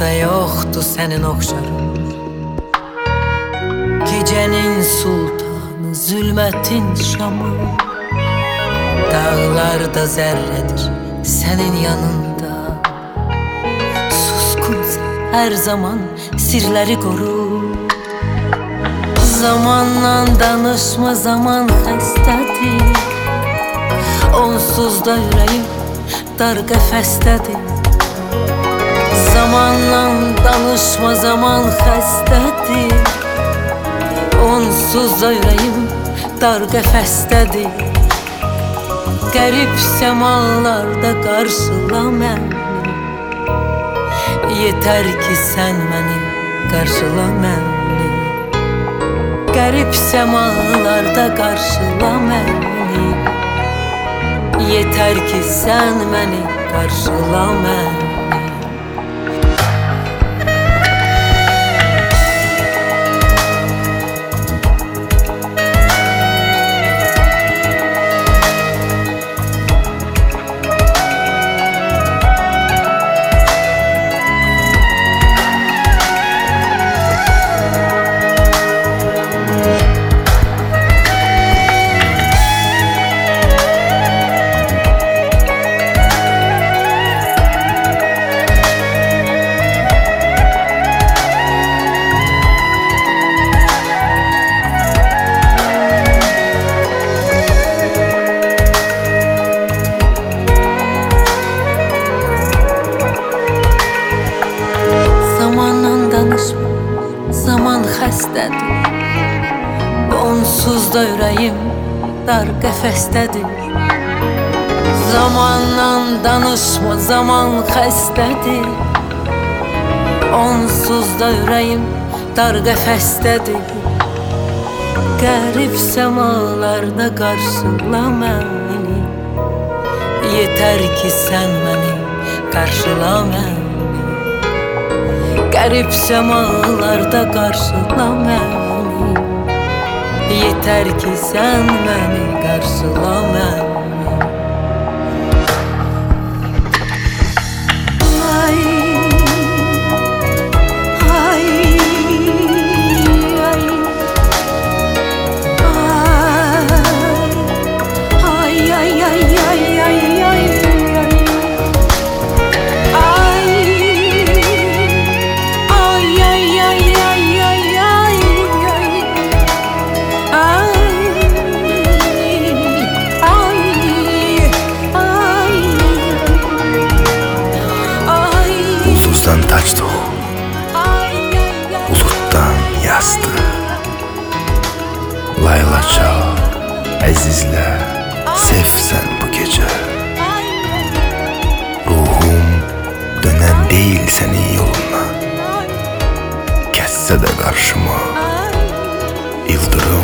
Həyatda yoxdur sənin oxşarın, gecənin sultanı, zülmətin şamı. Dağlarda zərrədir sənin yanında, suskunsa hər zaman sirləri qorur. Zamanla danışma, zaman xəstədir, onsuz da ürəyim dar qəfəsdədir. Zamanla danışma, zaman xəstədir, onsuz da ürəyim dar qəfəsdədir. Qərib səmalarda qarşıla məni, yetər ki sən məni qarşıla məni. Qərib səmalarda qarşıla məni, yetər ki sən məni qarşıla məni. Zaman xəstədir, onsuz da ürəyim dar qəfəsdədir. Zamanla danışma, zaman xəstədir, onsuz da ürəyim dar qəfəsdədir. Qərib səmalarda qarşıla məni, yetər ki sən məni qarşıla məni. Qərib səmalarda qarşıla məni, yetər ki sən məni qarşıla məni. Buzdan taçdı o, buluttan yastı. Layla çal, əzizlə, sevsən bu gecə. Ruhum dönən deyil sənin yoluna, kəssə də qarşıma ildırım